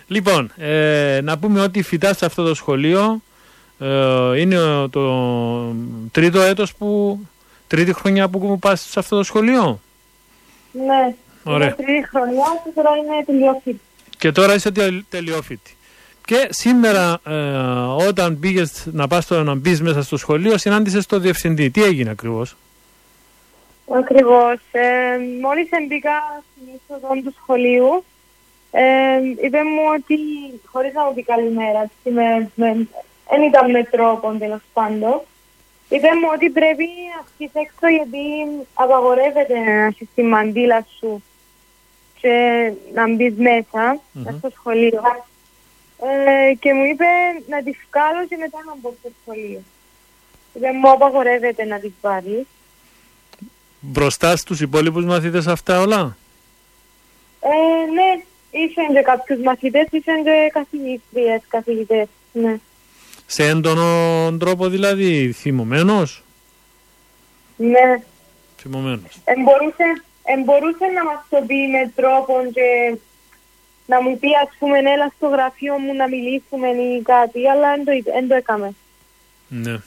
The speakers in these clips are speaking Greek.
Λοιπόν, να πούμε ότι φοιτάς σε αυτό το σχολείο. Είναι το τρίτο έτος τρίτη χρονιά που πας σε αυτό το σχολείο. Ναι, ωραία. Είναι τρίτη χρονιά και τώρα είναι τελειόφοιτη. Και τώρα είσαι τελειόφοιτη. Και σήμερα όταν πήγες να μπεις μέσα στο σχολείο, συνάντησες τον διευθυντή. Τι έγινε ακριβώς? Ακριβώς. Μόλις μπήκα στην είσοδο του σχολείου, είπε μου ότι, χωρίς να μου πει καλημέρα, δεν ήταν με τρόπο τέλος πάντων, είπε μου ότι πρέπει να βγεις έξω γιατί απαγορεύεται να έχεις τη μαντήλα σου και να μπεις μέσα στο σχολείο. Και μου είπε να τη βγάλω και μετά να μπω στο σχολείο. Είπε μου απαγορεύεται να τη πάρεις. Μπροστά στους υπόλοιπους μαθητές αυτά όλα? Ναι, ήσαν και κάποιους μαθητές, ήσαν και καθηγητές, ναι. Σε έντονο τρόπο δηλαδή, θυμωμένος? Ναι. Θυμωμένος. Μπορούσε να μας το πει με τρόπο και να μου πει, ας πούμε, έλα στο γραφείο μου να μιλήσουμε ή κάτι, αλλά δεν το έκαμε. Ναι.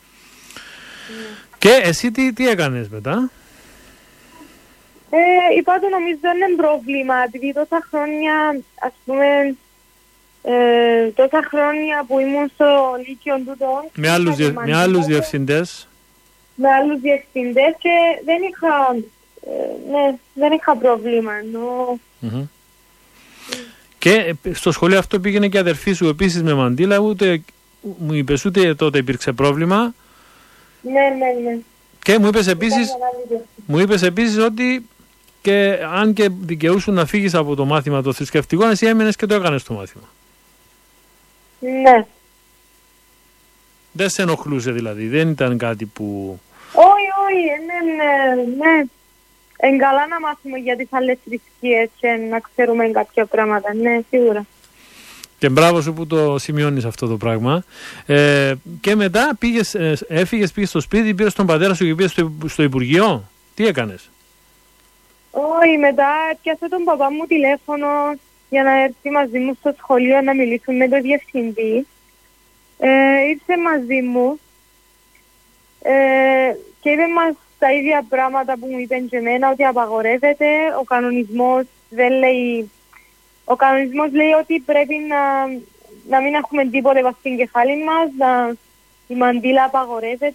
Και εσύ τι έκανες μετά? Είπα το νομίζω δεν είναι πρόβλημα, επειδή τόσα χρόνια, ας πούμε, τόσα χρόνια που ήμουν στο Λύκειο τούτο... Με άλλους διευθυντές. Με άλλους διευθυντές και δεν είχα πρόβλημα. Και στο σχολείο αυτό πήγαινε και η αδερφή σου επίσης με μαντήλα, ούτε μου είπες ούτε τότε υπήρξε πρόβλημα. Ναι. Και μου είπες επίσης ότι και αν και δικαιούσουν να φύγεις από το μάθημα το θρησκευτικό, εσύ έμενες και το έκανες το μάθημα. Ναι. Δεν σε ενοχλούσε δηλαδή, δεν ήταν κάτι που... Όχι, ναι. Καλά να μάθουμε για τις άλλες θρησκείες και να ξέρουμε κάποια πράγματα, ναι, σίγουρα. Και μπράβο σου που το σημειώνεις αυτό το πράγμα. Και μετά έφυγες, πήγες στο σπίτι, πήρες τον πατέρα σου και πήγες στο Υπουργείο. Τι έκανες? Όχι, μετά πιάσε τον παπά μου τηλέφωνο για να έρθει μαζί μου στο σχολείο να μιλήσουμε με τον διευθυντή. Ήρθε μαζί μου και είπε μας τα ίδια πράγματα που μου είπαν και εμένα, ότι απαγορεύεται, ο κανονισμός δεν λέει... Ο κανονισμός λέει ότι πρέπει να μην έχουμε τίποτε στην κεφάλι μας, η μαντήλα απαγορεύεται.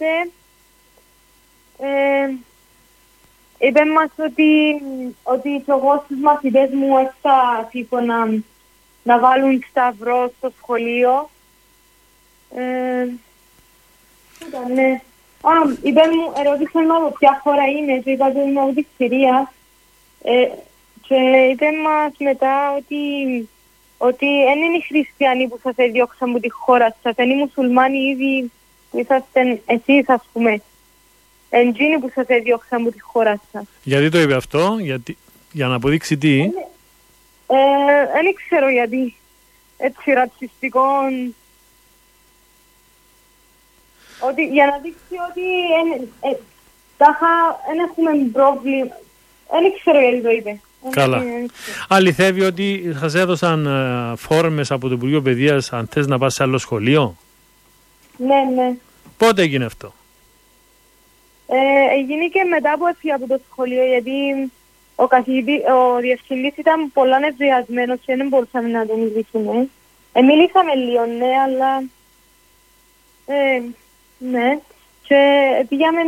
Είπε μας ότι και εγώ στους μαθητές μου έφτα να βάλουν σταυρό στο σχολείο. Ναι. Ερώτησε με από ποια χώρα είναι και είπα ότι είμαι από τη Συρία. Και είπε μας μετά ότι δεν είναι οι χριστιανοί που σας έδιωξαν από τη χώρα σας, είναι οι μουσουλμάνοι ήδη που είσαστε εσείς, ας πούμε. Εντζίνοι που σας έδιωξαν από τη χώρα σας. Γιατί το είπε αυτό, για να αποδείξει τι? Δεν ξέρω γιατί. Έτσι ρατσιστικό. Ότι για να δείξει ότι δεν έχουμε πρόβλημα. Δεν ξέρω γιατί το είπε. Καλά. Αληθεύει ότι σας έδωσαν φόρμες από το Υπουργείο Παιδείας αν θες να πας σε άλλο σχολείο? Ναι. Πότε έγινε αυτό? Έγινε και μετά που έφυγα από το σχολείο, γιατί ο διευθυντής ήταν πολλά νευριασμένος και δεν μπορούσαμε να τον μιλήσουμε. Μίλησαμε λίγο, ναι, αλλά... ναι. Και πήγαμε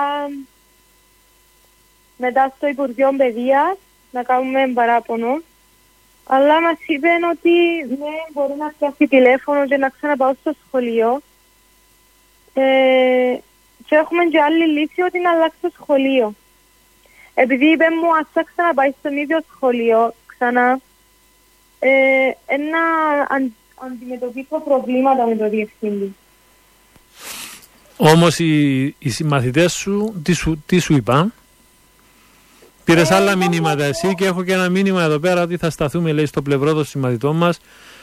μετά στο Υπουργείο Παιδείας να κάνουμε παράπονο. Αλλά μας είπαν ότι ναι, μπορεί να πιάσει τηλέφωνο και να ξαναπάω στο σχολείο. Και έχουμε και άλλη λύση ότι να αλλάξει το σχολείο. Επειδή είπε μου ας θα ξαναπάει στον ίδιο σχολείο ξανά, να αντιμετωπίσω προβλήματα με το διευθυντή. Όμως οι συμμαθητές σου τι σου είπαν? Πήρες άλλα μηνύματα εσύ και έχω και ένα μήνυμα εδώ πέρα ότι θα σταθούμε, λέει, στο πλευρό των συμμαθητών μας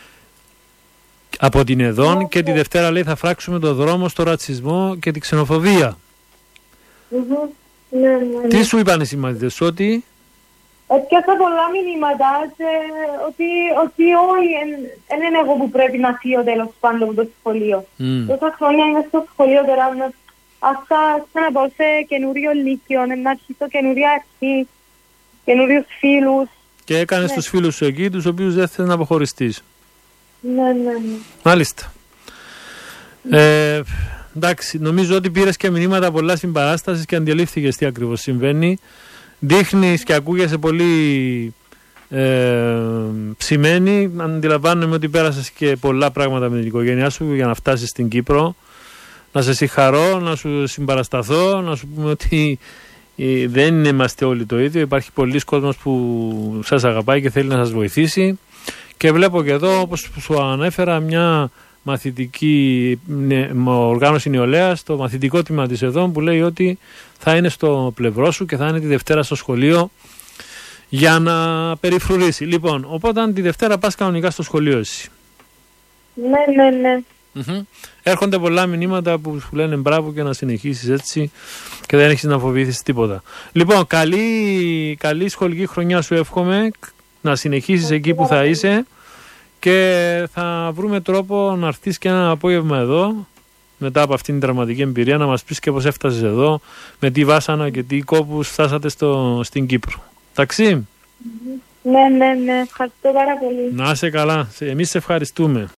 από την ΕΔΟΝ και τη Δευτέρα, λέει, θα φράξουμε το δρόμο στο ρατσισμό και την ξενοφοβία. Ναι. Τι σου είπαν οι συμμαθητές σου? Ότι Έπιασα πολλά μηνύματα ότι όλοι δεν είναι εγώ που πρέπει να φύγω τέλος πάντων από το σχολείο. Τόσα χρόνια είμαι στο σχολείο τώρα, αυτά να πάω σε καινούριο λύκειο, να αρχίσω καινούρια αρχή, καινούριους φίλους. Και έκανες τους φίλους σου εκεί, τους οποίους δεν θέλεις να αποχωριστείς. Ναι. Μάλιστα. Εντάξει, νομίζω ότι πήρες και μηνύματα πολλά στην παράσταση και αντιλήφθηκες τι ακριβώς συμβαίνει. Δείχνεις και ακούγεσαι πολύ ψημένη. Αντιλαμβάνομαι ότι πέρασες και πολλά πράγματα με την οικογένειά σου για να φτάσεις στην Κύπρο. Να σε συγχαρώ, να σου συμπαρασταθώ, να σου πούμε ότι δεν είμαστε όλοι το ίδιο. Υπάρχει πολλοί κόσμος που σας αγαπάει και θέλει να σας βοηθήσει. Και βλέπω και εδώ, όπως σου ανέφερα, μια μαθητική οργάνωση νεολαίας, το μαθητικό τμήμα της εδώ, που λέει ότι θα είναι στο πλευρό σου και θα είναι τη Δευτέρα στο σχολείο για να περιφρουρήσει. Λοιπόν, οπότε τη Δευτέρα πας κανονικά στο σχολείο εσύ. Ναι. Έρχονται πολλά μηνύματα που σου λένε μπράβο και να συνεχίσεις έτσι και δεν έχεις να φοβηθείς τίποτα. Λοιπόν, καλή σχολική χρονιά σου εύχομαι, να συνεχίσεις εκεί που θα είσαι και θα βρούμε τρόπο να έρθεις και ένα απόγευμα εδώ μετά από αυτήν την τραυματική εμπειρία να μας πεις και πώς έφτασες εδώ, με τι βάσανα και τι κόπους φτάσατε στην Κύπρο. Εντάξει? Ναι, ευχαριστώ πάρα πολύ. Να είσαι καλά, εμείς σε ευχαριστούμε.